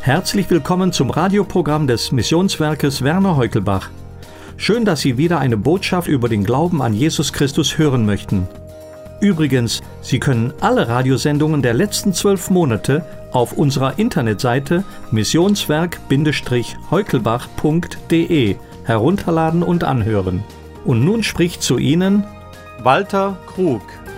Herzlich willkommen zum Radioprogramm des Missionswerkes Werner Heukelbach. Schön, dass Sie wieder eine Botschaft über den Glauben an Jesus Christus hören möchten. Übrigens, Sie können alle Radiosendungen der letzten 12 Monate auf unserer Internetseite missionswerk-heukelbach.de herunterladen und anhören. Und nun spricht zu Ihnen Walter Krug.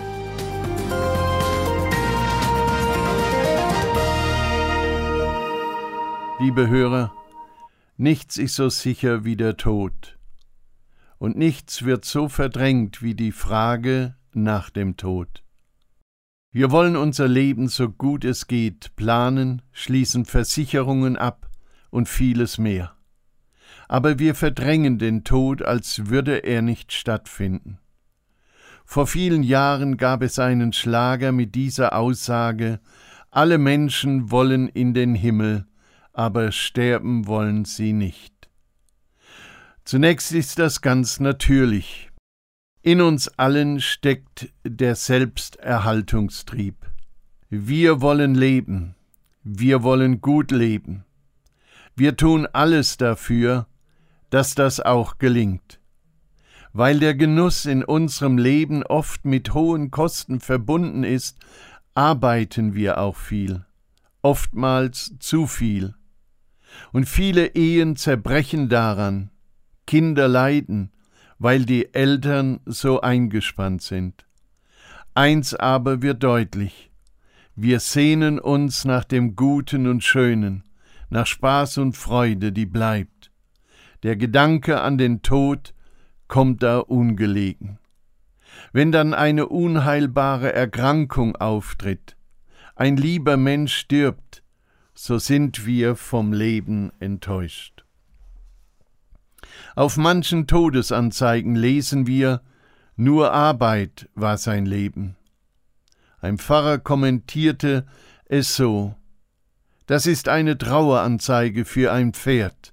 Liebe Hörer, nichts ist so sicher wie der Tod. Und nichts wird so verdrängt wie die Frage nach dem Tod. Wir wollen unser Leben so gut es geht planen, schließen Versicherungen ab und vieles mehr. Aber wir verdrängen den Tod, als würde er nicht stattfinden. Vor vielen Jahren gab es einen Schlager mit dieser Aussage: Alle Menschen wollen in den Himmel, aber sterben wollen sie nicht. Zunächst ist das ganz natürlich. In uns allen steckt der Selbsterhaltungstrieb. Wir wollen leben, wir wollen gut leben. Wir tun alles dafür, dass das auch gelingt. Weil der Genuss in unserem Leben oft mit hohen Kosten verbunden ist, arbeiten wir auch viel, oftmals zu viel. Und viele Ehen zerbrechen daran, Kinder leiden, weil die Eltern so eingespannt sind. Eins aber wird deutlich: Wir sehnen uns nach dem Guten und Schönen, nach Spaß und Freude, die bleibt. Der Gedanke an den Tod kommt da ungelegen. Wenn dann eine unheilbare Erkrankung auftritt, ein lieber Mensch stirbt, so sind wir vom Leben enttäuscht. Auf manchen Todesanzeigen lesen wir: Nur Arbeit war sein Leben. Ein Pfarrer kommentierte es so: Das ist eine Traueranzeige für ein Pferd.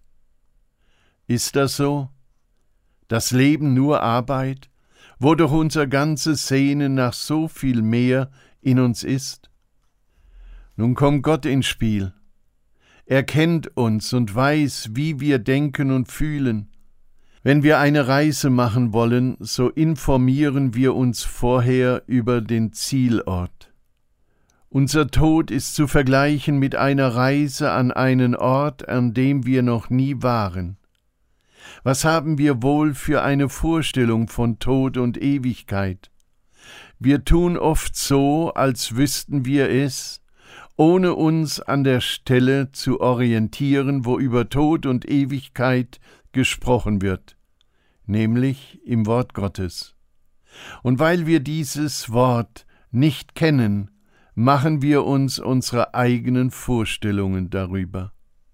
Ist das so? Das Leben nur Arbeit, wo doch unser ganzes Sehnen nach so viel mehr in uns ist? Nun kommt Gott ins Spiel. Er kennt uns und weiß, wie wir denken und fühlen. Wenn wir eine Reise machen wollen, so informieren wir uns vorher über den Zielort. Unser Tod ist zu vergleichen mit einer Reise an einen Ort, an dem wir noch nie waren. Was haben wir wohl für eine Vorstellung von Tod und Ewigkeit? Wir tun oft so, als wüssten wir es, ohne uns an der Stelle zu orientieren, wo über Tod und Ewigkeit gesprochen wird, nämlich im Wort Gottes. Und weil wir dieses Wort nicht kennen, machen wir uns unsere eigenen Vorstellungen darüber.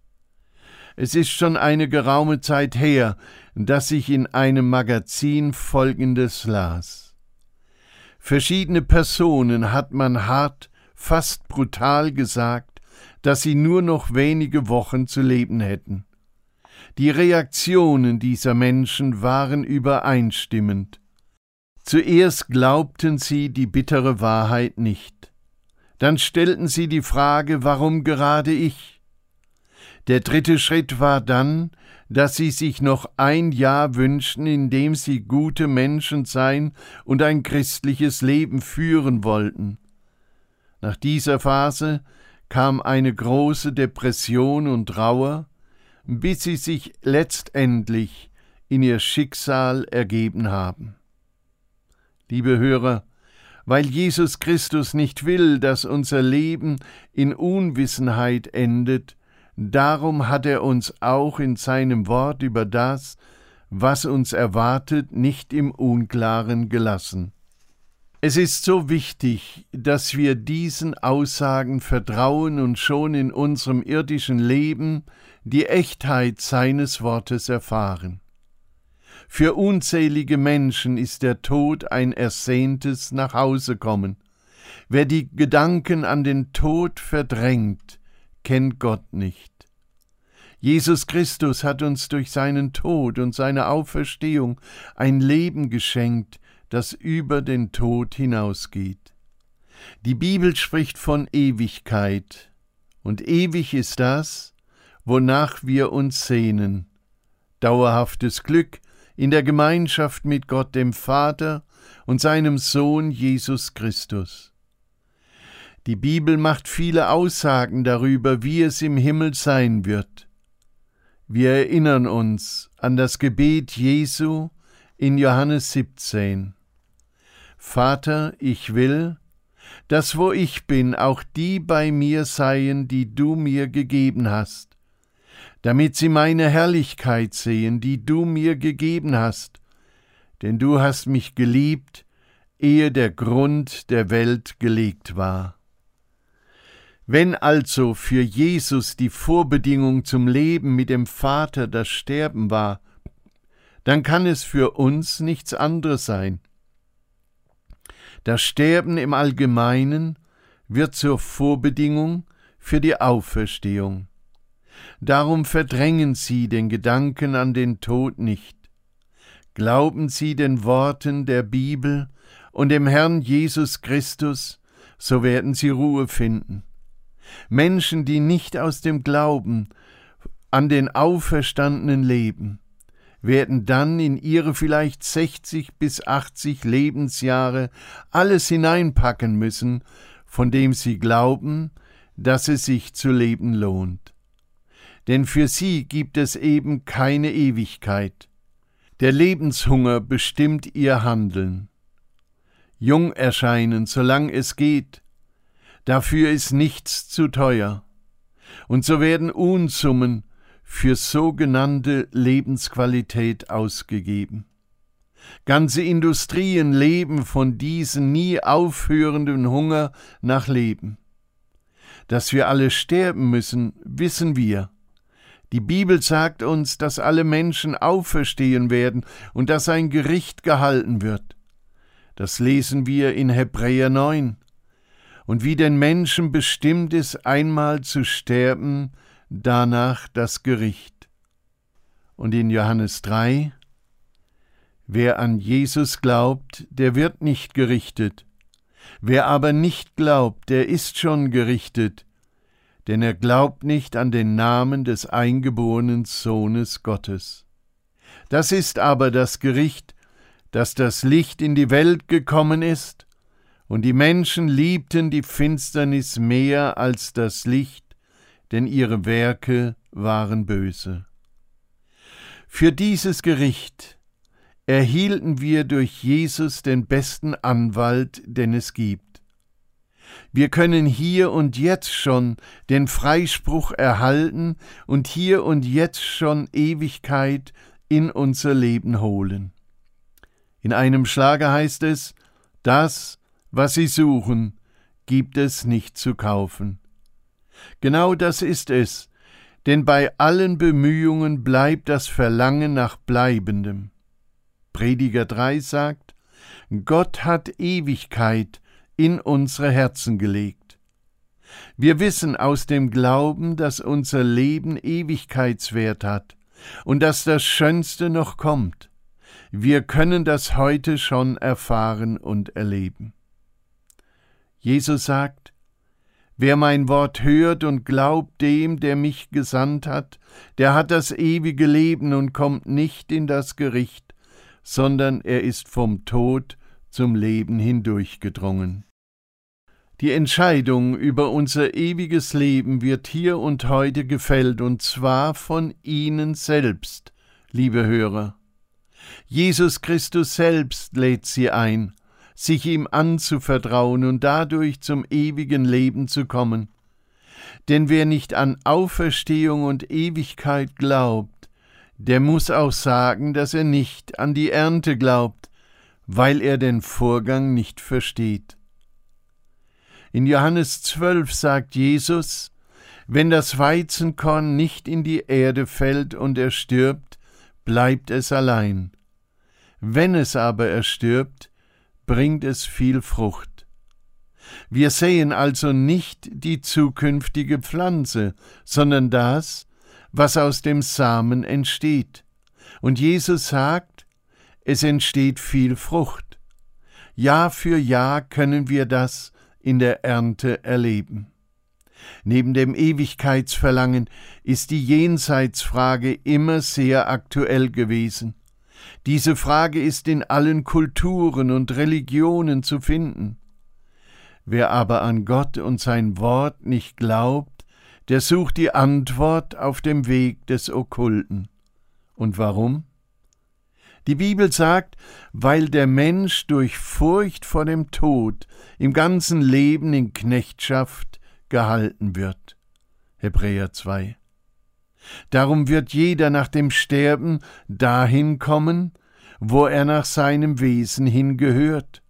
Es ist schon eine geraume Zeit her, dass ich in einem Magazin Folgendes las. Verschiedene Personen hat man hart, fast brutal gesagt, dass sie nur noch wenige Wochen zu leben hätten. Die Reaktionen dieser Menschen waren übereinstimmend. Zuerst glaubten sie die bittere Wahrheit nicht. Dann stellten sie die Frage: Warum gerade ich? Der dritte Schritt war dann, dass sie sich noch ein Jahr wünschten, in dem sie gute Menschen sein und ein christliches Leben führen wollten. Nach dieser Phase kam eine große Depression und Trauer, bis sie sich letztendlich in ihr Schicksal ergeben haben. Liebe Hörer, weil Jesus Christus nicht will, dass unser Leben in Unwissenheit endet, darum hat er uns auch in seinem Wort über das, was uns erwartet, nicht im Unklaren gelassen. Es ist so wichtig, dass wir diesen Aussagen vertrauen und schon in unserem irdischen Leben die Echtheit seines Wortes erfahren. Für unzählige Menschen ist der Tod ein ersehntes Nachhausekommen. Wer die Gedanken an den Tod verdrängt, kennt Gott nicht. Jesus Christus hat uns durch seinen Tod und seine Auferstehung ein Leben geschenkt, das über den Tod hinausgeht. Die Bibel spricht von Ewigkeit und ewig ist das, wonach wir uns sehnen, dauerhaftes Glück in der Gemeinschaft mit Gott dem Vater und seinem Sohn Jesus Christus. Die Bibel macht viele Aussagen darüber, wie es im Himmel sein wird. Wir erinnern uns an das Gebet Jesu in Johannes 17. Vater, ich will, dass wo ich bin, auch die bei mir seien, die du mir gegeben hast, damit sie meine Herrlichkeit sehen, die du mir gegeben hast, denn du hast mich geliebt, ehe der Grund der Welt gelegt war. Wenn also für Jesus die Vorbedingung zum Leben mit dem Vater das Sterben war, dann kann es für uns nichts anderes sein. Das Sterben im Allgemeinen wird zur Vorbedingung für die Auferstehung. Darum verdrängen Sie den Gedanken an den Tod nicht. Glauben Sie den Worten der Bibel und dem Herrn Jesus Christus, so werden Sie Ruhe finden. Menschen, die nicht aus dem Glauben an den Auferstandenen leben, werden dann in ihre vielleicht 60 bis 80 Lebensjahre alles hineinpacken müssen, von dem sie glauben, dass es sich zu leben lohnt. Denn für sie gibt es eben keine Ewigkeit. Der Lebenshunger bestimmt ihr Handeln. Jung erscheinen, solange es geht, dafür ist nichts zu teuer. Und so werden Unsummen für sogenannte Lebensqualität ausgegeben. Ganze Industrien leben von diesem nie aufhörenden Hunger nach Leben. Dass wir alle sterben müssen, wissen wir. Die Bibel sagt uns, dass alle Menschen auferstehen werden und dass ein Gericht gehalten wird. Das lesen wir in Hebräer 9. Und wie den Menschen bestimmt ist, einmal zu sterben, danach das Gericht. Und in Johannes 3, wer an Jesus glaubt, der wird nicht gerichtet. Wer aber nicht glaubt, der ist schon gerichtet, denn er glaubt nicht an den Namen des eingeborenen Sohnes Gottes. Das ist aber das Gericht, dass das Licht in die Welt gekommen ist, und die Menschen liebten die Finsternis mehr als das Licht, denn ihre Werke waren böse. Für dieses Gericht erhielten wir durch Jesus den besten Anwalt, den es gibt. Wir können hier und jetzt schon den Freispruch erhalten und hier und jetzt schon Ewigkeit in unser Leben holen. In einem Schlager heißt es, das, was Sie suchen, gibt es nicht zu kaufen. Genau das ist es, denn bei allen Bemühungen bleibt das Verlangen nach Bleibendem. Prediger 3 sagt, Gott hat Ewigkeit in unsere Herzen gelegt. Wir wissen aus dem Glauben, dass unser Leben Ewigkeitswert hat und dass das Schönste noch kommt. Wir können das heute schon erfahren und erleben. Jesus sagt, wer mein Wort hört und glaubt dem, der mich gesandt hat, der hat das ewige Leben und kommt nicht in das Gericht, sondern er ist vom Tod zum Leben hindurchgedrungen. Die Entscheidung über unser ewiges Leben wird hier und heute gefällt, und zwar von Ihnen selbst, liebe Hörer. Jesus Christus selbst lädt Sie ein, sich ihm anzuvertrauen und dadurch zum ewigen Leben zu kommen. Denn wer nicht an Auferstehung und Ewigkeit glaubt, der muss auch sagen, dass er nicht an die Ernte glaubt, weil er den Vorgang nicht versteht. In Johannes 12 sagt Jesus, wenn das Weizenkorn nicht in die Erde fällt und er stirbt, bleibt es allein. Wenn es aber erstirbt, bringt es viel Frucht. Wir sehen also nicht die zukünftige Pflanze, sondern das, was aus dem Samen entsteht. Und Jesus sagt, es entsteht viel Frucht. Jahr für Jahr können wir das in der Ernte erleben. Neben dem Ewigkeitsverlangen ist die Jenseitsfrage immer sehr aktuell gewesen. Diese Frage ist in allen Kulturen und Religionen zu finden. Wer aber an Gott und sein Wort nicht glaubt, der sucht die Antwort auf dem Weg des Okkulten. Und warum? Die Bibel sagt, weil der Mensch durch Furcht vor dem Tod im ganzen Leben in Knechtschaft gehalten wird. Hebräer 2. Darum wird jeder nach dem Sterben dahin kommen, wo er nach seinem Wesen hingehört.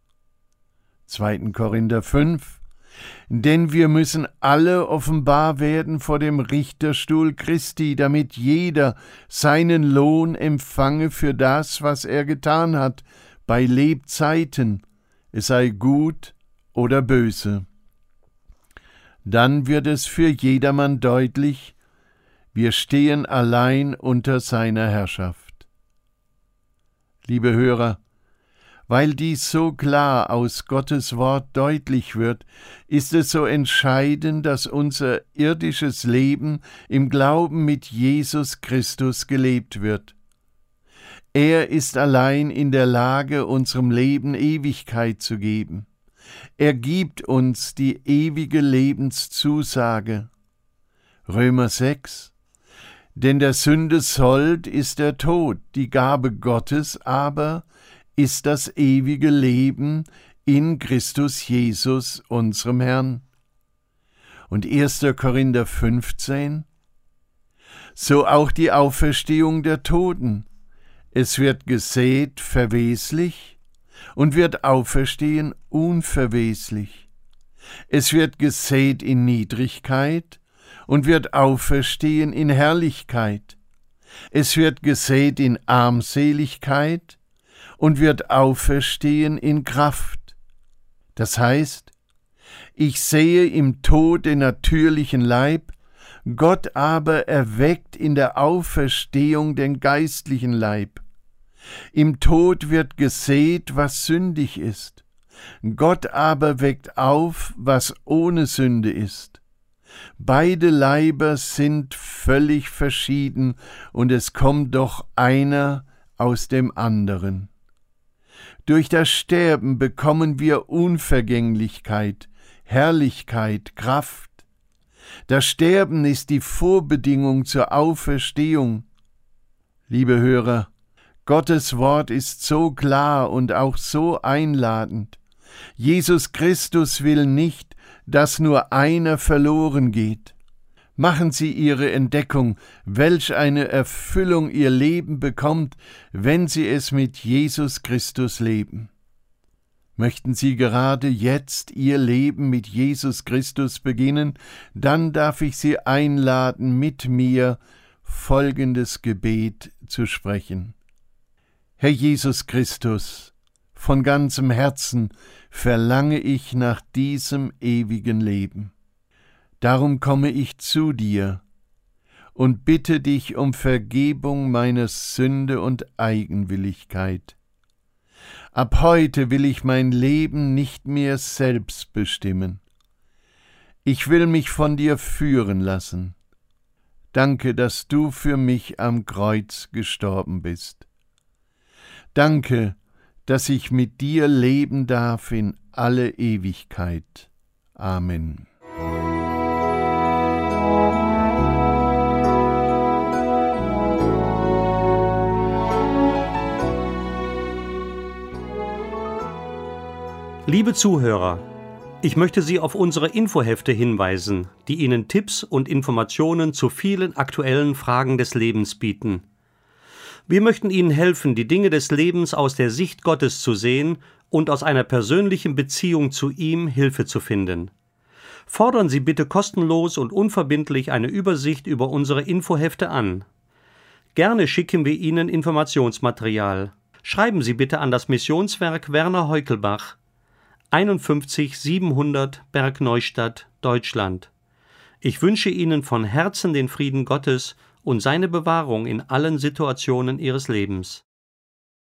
2. Korinther 5. Denn wir müssen alle offenbar werden vor dem Richterstuhl Christi, damit jeder seinen Lohn empfange für das, was er getan hat, bei Lebzeiten, es sei gut oder böse. Dann wird es für jedermann deutlich, wir stehen allein unter seiner Herrschaft. Liebe Hörer, weil dies so klar aus Gottes Wort deutlich wird, ist es so entscheidend, dass unser irdisches Leben im Glauben mit Jesus Christus gelebt wird. Er ist allein in der Lage, unserem Leben Ewigkeit zu geben. Er gibt uns die ewige Lebenszusage. Römer 6. Denn der Sünde Sold ist der Tod, die Gabe Gottes aber ist das ewige Leben in Christus Jesus, unserem Herrn. Und 1. Korinther 15, so auch die Auferstehung der Toten. Es wird gesät verweslich und wird auferstehen unverweslich. Es wird gesät in Niedrigkeit und wird auferstehen in Herrlichkeit. Es wird gesät in Armseligkeit und wird auferstehen in Kraft. Das heißt, ich sehe im Tod den natürlichen Leib, Gott aber erweckt in der Auferstehung den geistlichen Leib. Im Tod wird gesät, was sündig ist. Gott aber weckt auf, was ohne Sünde ist. Beide Leiber sind völlig verschieden, und es kommt doch einer aus dem anderen. Durch das Sterben bekommen wir Unvergänglichkeit, Herrlichkeit, Kraft. Das Sterben ist die Vorbedingung zur Auferstehung. Liebe Hörer, Gottes Wort ist so klar und auch so einladend. Jesus Christus will nicht, dass nur einer verloren geht. Machen Sie Ihre Entdeckung, welch eine Erfüllung Ihr Leben bekommt, wenn Sie es mit Jesus Christus leben. Möchten Sie gerade jetzt Ihr Leben mit Jesus Christus beginnen, dann darf ich Sie einladen, mit mir folgendes Gebet zu sprechen. Herr Jesus Christus, von ganzem Herzen verlange ich nach diesem ewigen Leben. Darum komme ich zu dir und bitte dich um Vergebung meiner Sünde und Eigenwilligkeit. Ab heute will ich mein Leben nicht mehr selbst bestimmen. Ich will mich von dir führen lassen. Danke, dass du für mich am Kreuz gestorben bist. Danke, dass ich mit dir leben darf in alle Ewigkeit. Amen. Liebe Zuhörer, ich möchte Sie auf unsere Infohefte hinweisen, die Ihnen Tipps und Informationen zu vielen aktuellen Fragen des Lebens bieten. Wir möchten Ihnen helfen, die Dinge des Lebens aus der Sicht Gottes zu sehen und aus einer persönlichen Beziehung zu ihm Hilfe zu finden. Fordern Sie bitte kostenlos und unverbindlich eine Übersicht über unsere Infohefte an. Gerne schicken wir Ihnen Informationsmaterial. Schreiben Sie bitte an das Missionswerk Werner Heukelbach, 51 700 Bergneustadt, Deutschland. Ich wünsche Ihnen von Herzen den Frieden Gottes und seine Bewahrung in allen Situationen Ihres Lebens.